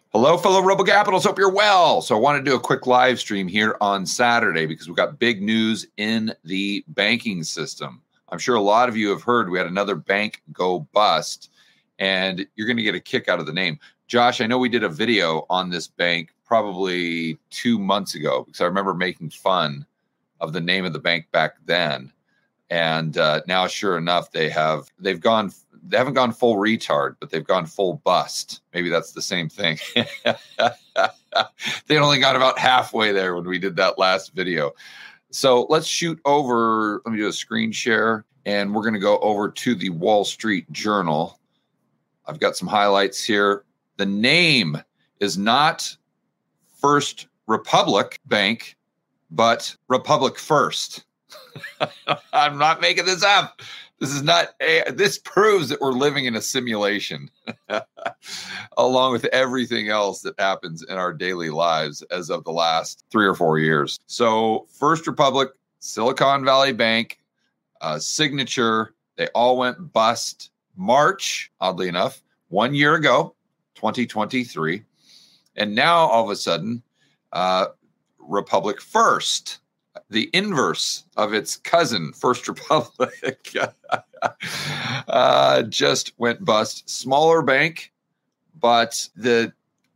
Hello, fellow Robo Capitals. Hope you're well. So I want to do a quick live stream here on Saturday because we've got big news in the banking system. I'm sure a lot of you have heard we had another bank go bust, and you're going to get a kick out of the name. Josh, I know we did a video on this bank probably 2 months ago because I remember making fun of the name of the bank back then. And now, sure enough, they haven't gone full retard, but they've gone full bust. Maybe that's the same thing. They only got about halfway there when we did that last video. So let's shoot over. Let me do a screen share, and we're going to go over to the Wall Street Journal. I've got some highlights here. The name is not First Republic Bank, but Republic First. I'm not making this up. This proves that we're living in a simulation along with everything else that happens in our daily lives as of the last 3 or 4 years. So First Republic, Silicon Valley Bank, Signature, they all went bust March, oddly enough, 1 year ago, 2023. And now all of a sudden, Republic First, the inverse of its cousin, First Republic, just went bust. Smaller bank, but the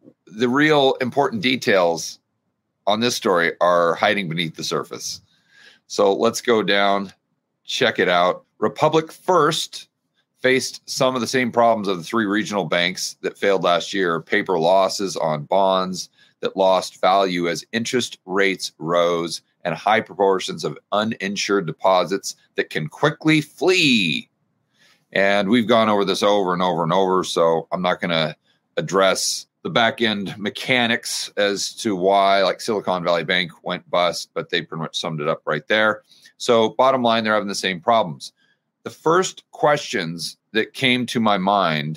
real important details on this story are hiding beneath the surface. So let's go down, check it out. Republic First faced some of the same problems of the 3 regional banks that failed last year. Paper losses on bonds that lost value as interest rates rose, and high proportions of uninsured deposits that can quickly flee. And we've gone over this over and over and over, so I'm not going to address the back-end mechanics as to why, like Silicon Valley Bank went bust, but they pretty much summed it up right there. So bottom line, they're having the same problems. The first questions that came to my mind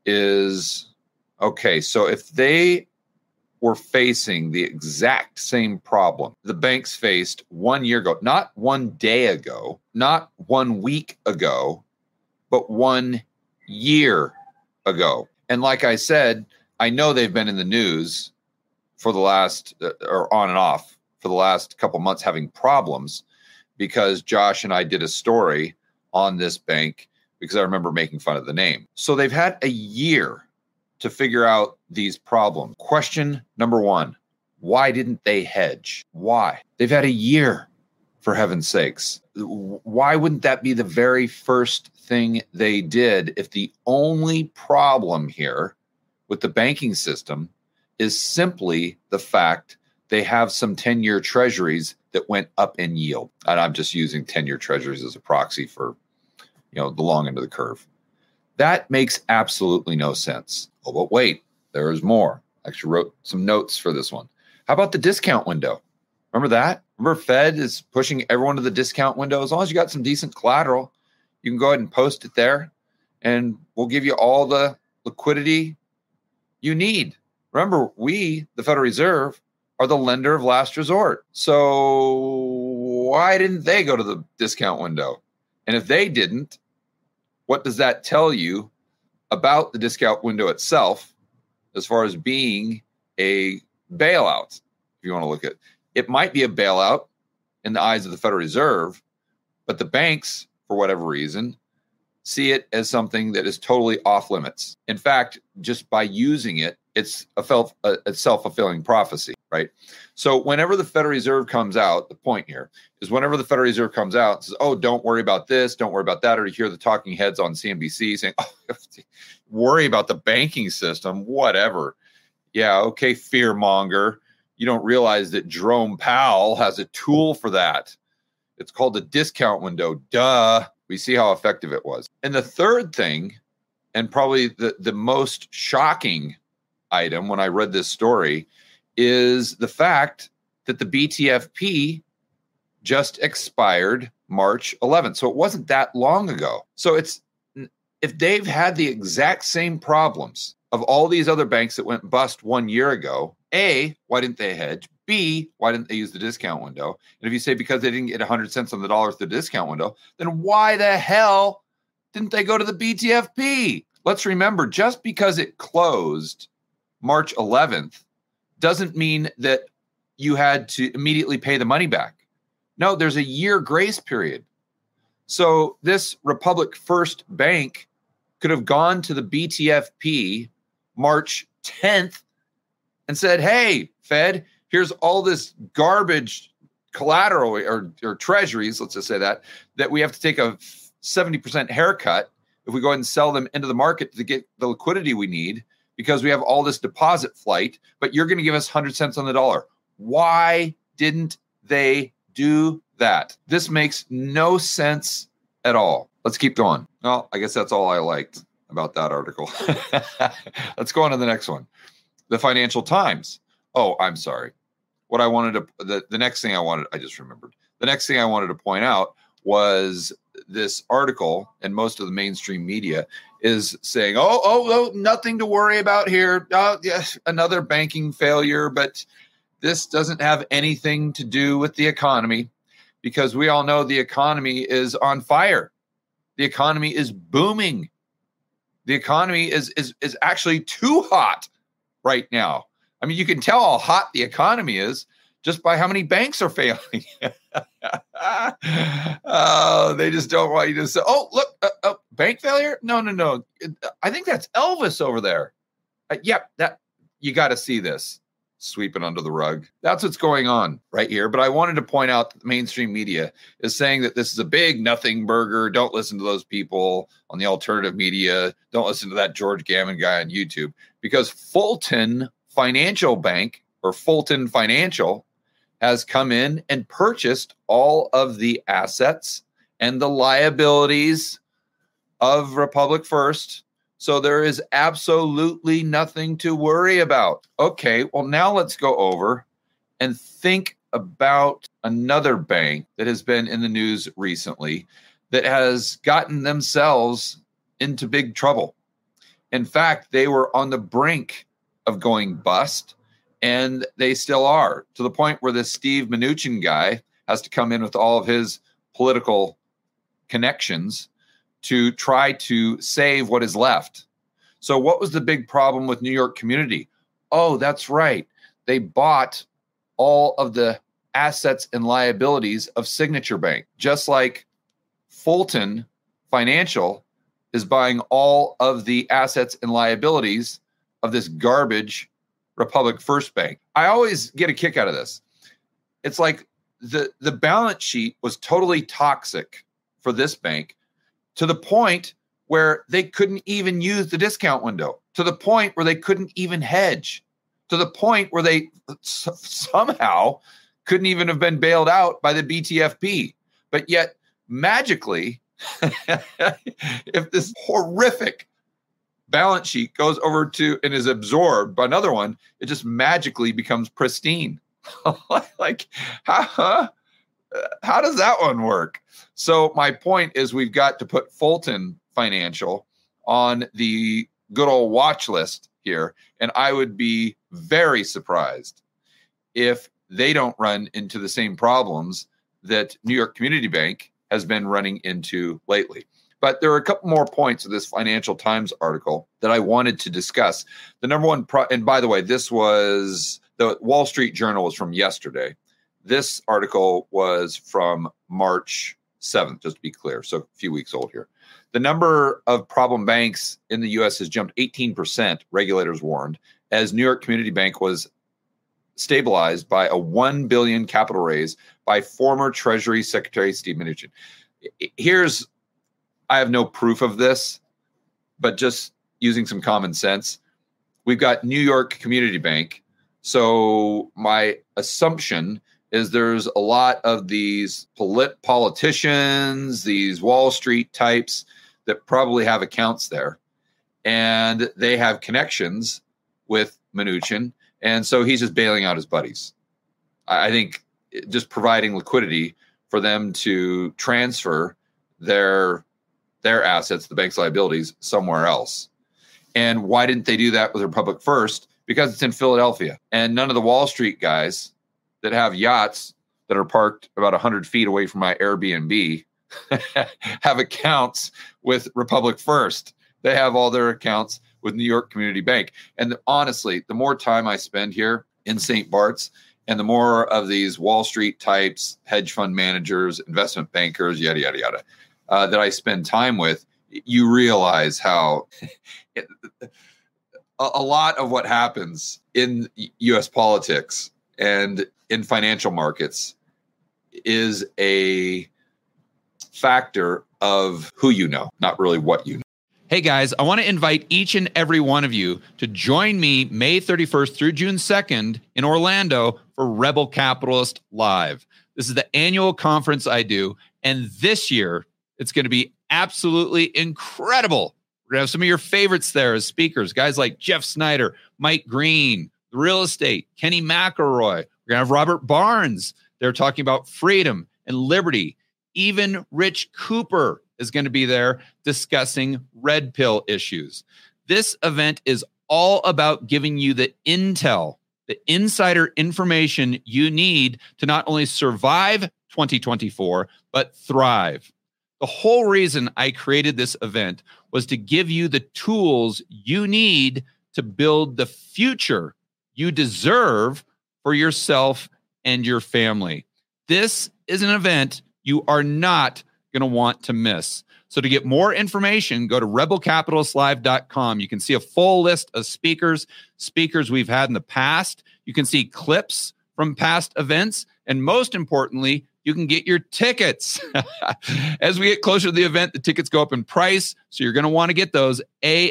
is, okay, so if they were facing the exact same problem the banks faced 1 year ago, not 1 day ago, not 1 week ago, but 1 year ago. And like I said, I know they've been in the news for the last, or on and off, for the last couple months having problems because Josh and I did a story on this bank because I remember making fun of the name. So they've had a year to figure out these problems. Question number 1, why didn't they hedge? Why? They've had a year, for heaven's sakes. Why wouldn't that be the very first thing they did if the only problem here with the banking system is simply the fact they have some 10-year treasuries that went up in yield? And I'm just using 10-year treasuries as a proxy for, the long end of the curve. That makes absolutely no sense. Oh, but wait, there is more. I actually wrote some notes for this one. How about the discount window? Remember that? Remember Fed is pushing everyone to the discount window? As long as you got some decent collateral, you can go ahead and post it there, and we'll give you all the liquidity you need. Remember, we, the Federal Reserve, are the lender of last resort. So why didn't they go to the discount window? And if they didn't, what does that tell you about the discount window itself as far as being a bailout? If you want to look at it, it might be a bailout in the eyes of the Federal Reserve, but the banks, for whatever reason, see it as something that is totally off limits. In fact, just by using it, it's a self-fulfilling prophecy, right? So whenever the Federal Reserve comes out, the point here is whenever the Federal Reserve comes out and says, oh, don't worry about this, don't worry about that, or you hear the talking heads on CNBC saying, oh, worry about the banking system, whatever. Yeah, okay, fear monger. You don't realize that Jerome Powell has a tool for that. It's called the discount window. Duh. We see how effective it was. And the third thing, and probably the most shocking item when I read this story, is the fact that the BTFP just expired March 11th. So it wasn't that long ago. So if they've had the exact same problems of all these other banks that went bust 1 year ago, A, why didn't they hedge? B, why didn't they use the discount window? And if you say because they didn't get 100 cents on the dollar through the discount window, then why the hell didn't they go to the BTFP? Let's remember, just because it closed March 11th doesn't mean that you had to immediately pay the money back. No, there's a year grace period. So this Republic First Bank could have gone to the BTFP March 10th and said, hey, Fed, here's all this garbage collateral or treasuries, let's just say that we have to take a 70% haircut if we go ahead and sell them into the market to get the liquidity we need because we have all this deposit flight, but you're going to give us 100 cents on the dollar. Why didn't they do that? This makes no sense at all. Let's keep going. Well, I guess that's all I liked about that article. Let's go on to the next one. The Financial Times. Oh, I'm sorry. What I wanted to, the next thing I just remembered. The next thing I wanted to point out was this article, and most of the mainstream media is saying, oh, nothing to worry about here. Oh, yes, another banking failure, but this doesn't have anything to do with the economy because we all know the economy is on fire. The economy is booming. The economy is actually too hot right now. I mean, you can tell how hot the economy is just by how many banks are failing. Oh, they just don't want you to say, oh, look, bank failure? No. I think that's Elvis over there. That you got to see this. Sweeping under the rug. That's what's going on right here. But I wanted to point out that the mainstream media is saying that this is a big nothing burger. Don't listen to those people on the alternative media. Don't listen to that George Gammon guy on YouTube. Because Fulton Financial Bank or Fulton Financial has come in and purchased all of the assets and the liabilities of Republic First. So there is absolutely nothing to worry about. Okay, well, now let's go over and think about another bank that has been in the news recently that has gotten themselves into big trouble. In fact, they were on the brink of going bust, and they still are, to the point where this Steve Mnuchin guy has to come in with all of his political connections to try to save what is left. So what was the big problem with New York Community? Oh, that's right. They bought all of the assets and liabilities of Signature Bank, just like Fulton Financial is buying all of the assets and liabilities of this garbage Republic First Bank. I always get a kick out of this. It's like the balance sheet was totally toxic for this bank, to the point where they couldn't even use the discount window, to the point where they couldn't even hedge, to the point where they somehow couldn't even have been bailed out by the BTFP. But yet, magically, if this horrific balance sheet goes over to and is absorbed by another one, it just magically becomes pristine. Like, how does that one work? So my point is, we've got to put Fulton Financial on the good old watch list here. And I would be very surprised if they don't run into the same problems that New York Community Bank has been running into lately. But there are a couple more points of this Financial Times article that I wanted to discuss. The number one, and by the way, this was the Wall Street Journal was from yesterday. This article was from March 7th, just to be clear. So a few weeks old here. The number of problem banks in the U.S. has jumped 18%, regulators warned, as New York Community Bank was stabilized by a $1 billion capital raise by former Treasury Secretary Steve Mnuchin. I have no proof of this, but just using some common sense, we've got New York Community Bank. So my assumption is there's a lot of these politicians, these Wall Street types that probably have accounts there, and they have connections with Mnuchin. And so he's just bailing out his buddies. I think just providing liquidity for them to transfer their assets, the bank's liabilities, somewhere else. And why didn't they do that with Republic First? Because it's in Philadelphia. And none of the Wall Street guys that have yachts that are parked about 100 feet away from my Airbnb have accounts with Republic First. They have all their accounts with New York Community Bank. And honestly, the more time I spend here in St. Bart's, and the more of these Wall Street types, hedge fund managers, investment bankers, yada, yada, yada, that I spend time with, you realize how a lot of what happens in U.S. politics and in financial markets is a factor of who you know, not really what you know. Hey guys, I want to invite each and every one of you to join me May 31st through June 2nd in Orlando for Rebel Capitalist Live. This is the annual conference I do, and this year it's going to be absolutely incredible. We're going to have some of your favorites there as speakers, guys like Jeff Snyder, Mike Green, real estate, Kenny McElroy. We're going to have Robert Barnes. They're talking about freedom and liberty. Even Rich Cooper is going to be there discussing red pill issues. This event is all about giving you the intel, the insider information you need to not only survive 2024, but thrive. The whole reason I created this event was to give you the tools you need to build the future you deserve for yourself and your family. This is an event you are not going to want to miss. So to get more information, go to rebelcapitalistlive.com. You can see a full list of speakers we've had in the past. You can see clips from past events. And most importantly, you can get your tickets. As we get closer to the event, the tickets go up in price. So you're going to want to get those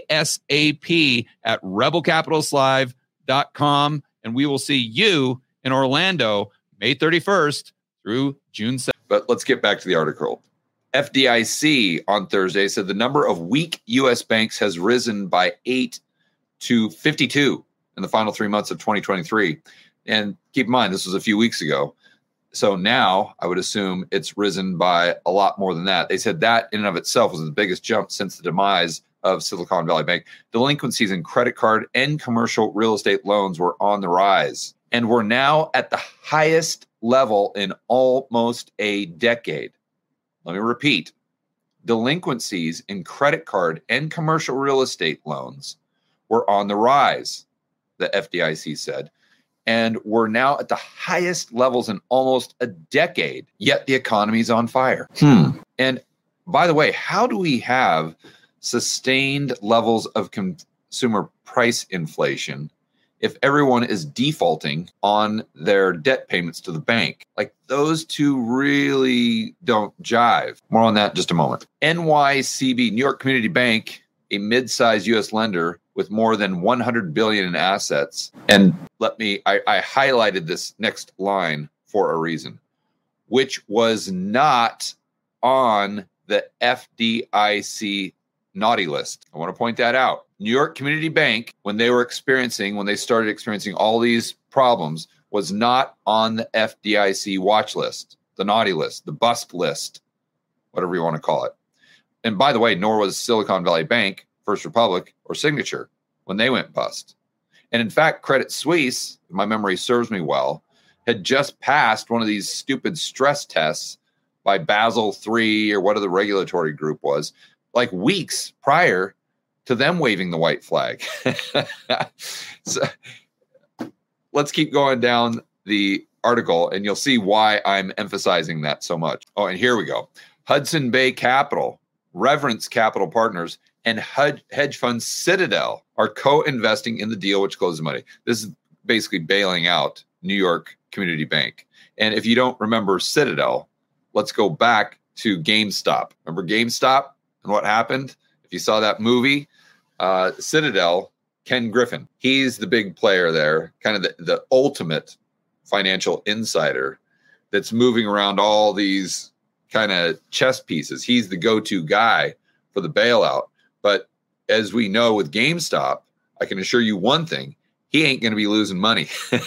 ASAP at rebelcapitalistlive.com. And we will see you in Orlando, May 31st through June 2nd. But let's get back to the article. FDIC on Thursday said the number of weak U.S. banks has risen by 8 to 52 in the final 3 months of 2023. And keep in mind, this was a few weeks ago. So now I would assume it's risen by a lot more than that. They said that in and of itself was the biggest jump since the demise of Silicon Valley Bank. Delinquencies in credit card and commercial real estate loans were on the rise. And we're now at the highest level in almost a decade. Let me repeat. Delinquencies in credit card and commercial real estate loans were on the rise, the FDIC said. And we're now at the highest levels in almost a decade, yet the economy's on fire. And by the way, how do we have sustained levels of consumer price inflation if everyone is defaulting on their debt payments to the bank? Like, those two really don't jive. More on that in just a moment. NYCB, New York Community Bank, a mid-sized U.S. lender with more than $100 billion in assets. And I highlighted this next line for a reason, which was not on the FDIC naughty list. I want to point that out. New York Community Bank, when they started experiencing all these problems, was not on the FDIC watch list, the naughty list, the bust list, whatever you want to call it. And by the way, nor was Silicon Valley Bank, First Republic, or Signature when they went bust. And in fact, Credit Suisse, if my memory serves me well, had just passed one of these stupid stress tests by Basel III or whatever the regulatory group was, like weeks prior to them waving the white flag. So let's keep going down the article and you'll see why I'm emphasizing that so much. Oh, and here we go. Hudson Bay Capital, Reverence Capital Partners, and hedge fund Citadel are co-investing in the deal, which closes money. This is basically bailing out New York Community Bank. And if you don't remember Citadel, let's go back to GameStop. Remember GameStop and what happened? If you saw that movie, Citadel, Ken Griffin, he's the big player there, kind of the ultimate financial insider that's moving around all these kind of chess pieces. He's the go-to guy for the bailout. But as we know with GameStop, I can assure you one thing, he ain't going to be losing money.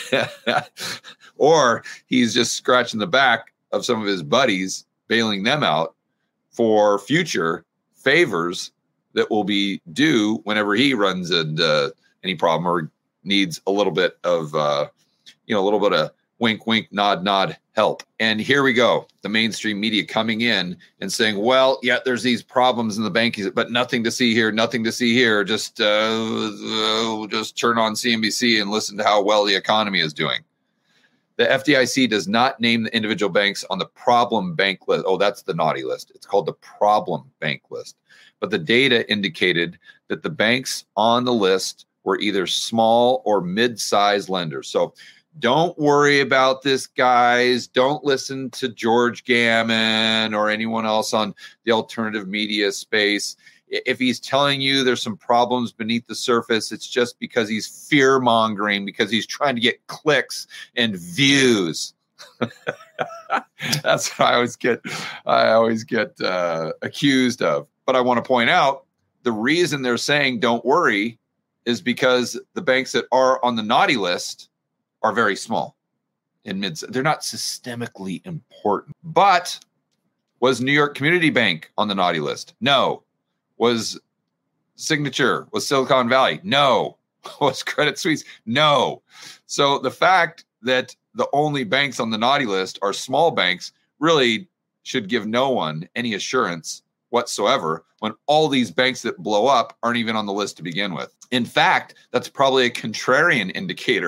Or he's just scratching the back of some of his buddies, bailing them out for future favors that will be due whenever he runs into any problem or needs a little bit of, wink, wink, nod, nod, help. And here we go. The mainstream media coming in and saying, well, yeah, there's these problems in the banking, but nothing to see here, nothing to see here. Just turn on CNBC and listen to how well the economy is doing. The FDIC does not name the individual banks on the problem bank list. Oh, that's the naughty list. It's called the problem bank list. But the data indicated that the banks on the list were either small or mid-sized lenders. So don't worry about this, guys. Don't listen to George Gammon or anyone else on the alternative media space. If he's telling you there's some problems beneath the surface, it's just because he's fear-mongering, because he's trying to get clicks and views. That's what I always get accused of. But I want to point out the reason they're saying don't worry is because the banks that are on the naughty list are very small and they're not systemically important. But was New York Community Bank on the naughty list? No. Was Signature? Was Silicon Valley? No. Was Credit Suisse? No. So the fact that the only banks on the naughty list are small banks really should give no one any assurance whatsoever when all these banks that blow up aren't even on the list to begin with. In fact, that's probably a contrarian indicator.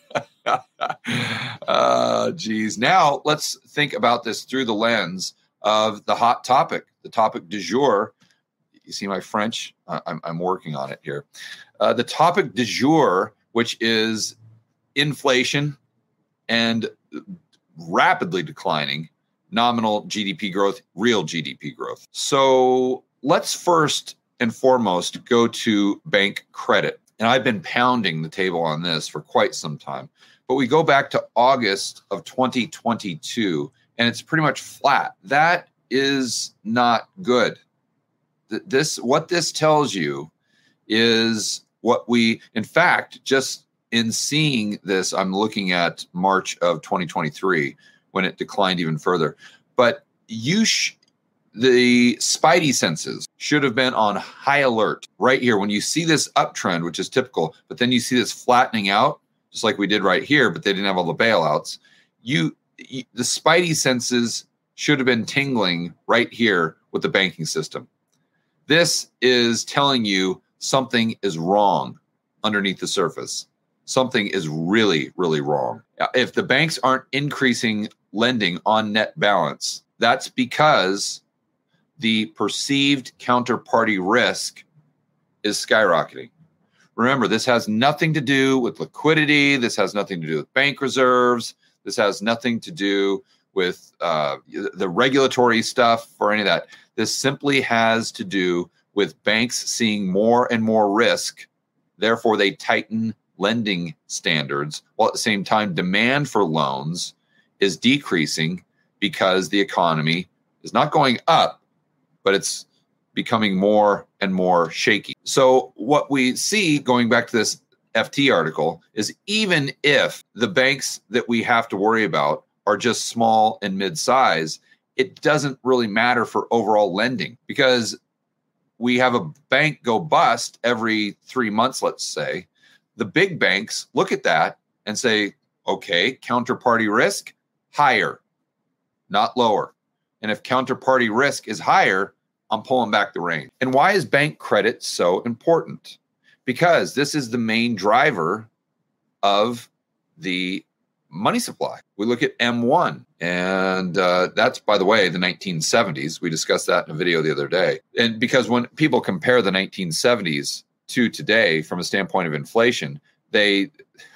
Geez. Now let's think about this through the lens of the hot topic, the topic du jour. You see my French? I'm working on it here. The topic du jour, which is inflation and rapidly declining nominal GDP growth, real GDP growth. So let's first and foremost go to bank credit. And I've been pounding the table on this for quite some time. But we go back to August of 2022, and it's pretty much flat. That is not good. What this tells you is what we, in fact, just in seeing this, I'm looking at March of 2023 when it declined even further. But the spidey senses should have been on high alert right here. When you see this uptrend, which is typical, but then you see this flattening out, just like we did right here, but they didn't have all the bailouts. The spidey senses should have been tingling right here with the banking system. This is telling you something is wrong underneath the surface. Something is really, really wrong. If the banks aren't increasing lending on net balance, that's because the perceived counterparty risk is skyrocketing. Remember, this has nothing to do with liquidity. This has nothing to do with bank reserves. This has nothing to do with the regulatory stuff or any of that. This simply has to do with banks seeing more and more risk. Therefore, they tighten lending standards, while at the same time, demand for loans is decreasing because the economy is not going up, but it's becoming more and more shaky. So what we see, going back to this FT article, is even if the banks that we have to worry about are just small and mid-size, it doesn't really matter for overall lending, because we have a bank go bust every 3 months, let's say. The big banks look at that and say, okay, counterparty risk, higher, not lower. And if counterparty risk is higher, I'm pulling back the rein. And why is bank credit so important? Because this is the main driver of the money supply. We look at M1, and that's, by the way, the 1970s. We discussed that in a video the other day. And because when people compare the 1970s to today from a standpoint of inflation, they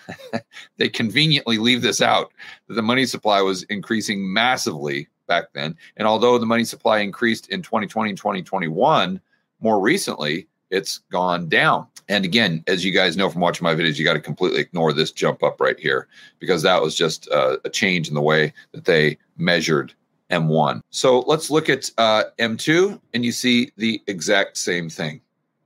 conveniently leave this out, that the money supply was increasing massively back then. And although the money supply increased in 2020 and 2021, more recently, it's gone down. And again, as you guys know from watching my videos, you got to completely ignore this jump up right here, because that was just a change in the way that they measured M1. So let's look at M2, and you see the exact same thing.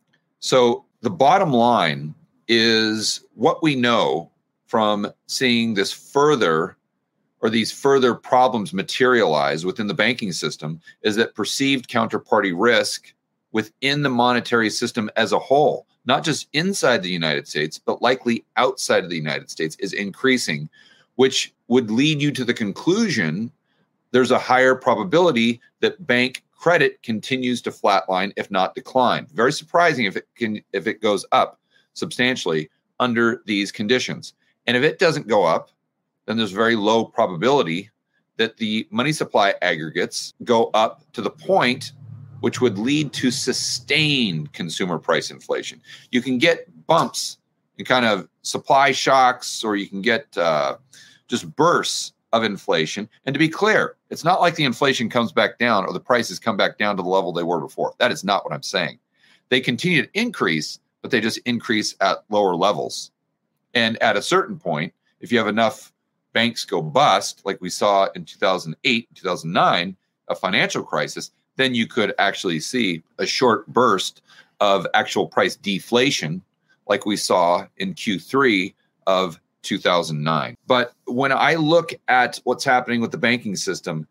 So the bottom line is what we know from seeing this further, or these further problems materialize within the banking system, is that perceived counterparty risk within the monetary system as a whole, not just inside the United States, but likely outside of the United States, is increasing, which would lead you to the conclusion there's a higher probability that bank credit continues to flatline, if not decline. Very surprising if it goes up substantially under these conditions. And if it doesn't go up, then there's very low probability that the money supply aggregates go up to the point which would lead to sustained consumer price inflation. You can get bumps and kind of supply shocks, or you can get just bursts of inflation. And to be clear, it's not like the inflation comes back down or the prices come back down to the level they were before. That is not what I'm saying. They continue to increase, but they just increase at lower levels. And at a certain point, if you have enough banks go bust, like we saw in 2008, 2009, a financial crisis, then you could actually see a short burst of actual price deflation like we saw in Q3 of 2009. But when I look at what's happening with the banking system,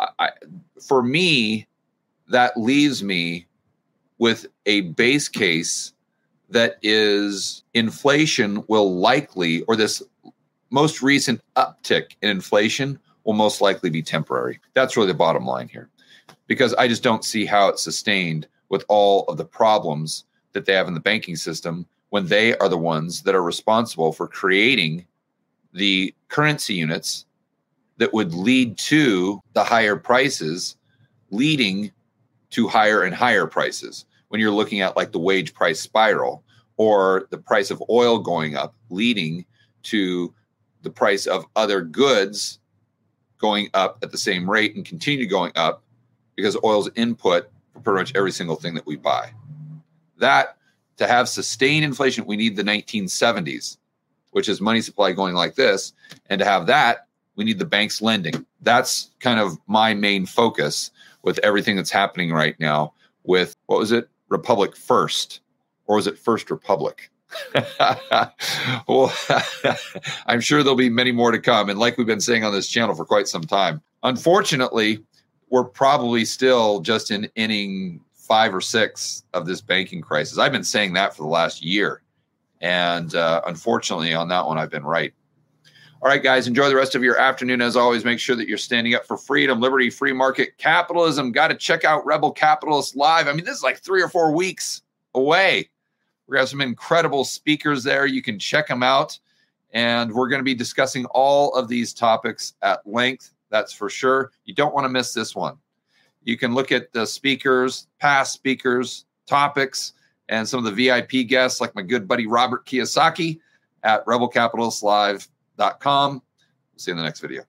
for me, that leaves me with a base case that is inflation will likely, or this most recent uptick in inflation will most likely be temporary. That's really the bottom line here, because I just don't see how it's sustained with all of the problems that they have in the banking system when they are the ones that are responsible for creating the currency units that would lead to the higher prices, leading to higher and higher prices. When you're looking at like the wage price spiral or the price of oil going up, leading to the price of other goods going up at the same rate and continue going up because oil's input for pretty much every single thing that we buy. That, to have sustained inflation, we need the 1970s, which is money supply going like this. And to have that, we need the banks lending. That's kind of my main focus with everything that's happening right now with, what was it? Republic First, or was it First Republic? Well, I'm sure there'll be many more to come. And like we've been saying on this channel for quite some time, unfortunately, we're probably still just in inning 5 or 6 of this banking crisis. I've been saying that for the last year. And unfortunately, on that one, I've been right. All right, guys, enjoy the rest of your afternoon. As always, make sure that you're standing up for freedom, liberty, free market capitalism. Got to check out Rebel Capitalist Live. I mean, this is like 3 or 4 weeks away. We have some incredible speakers there. You can check them out. And we're going to be discussing all of these topics at length. That's for sure. You don't want to miss this one. You can look at the speakers, past speakers, topics, and some of the VIP guests like my good buddy Robert Kiyosaki at rebelcapitalistlive.com. We'll see you in the next video.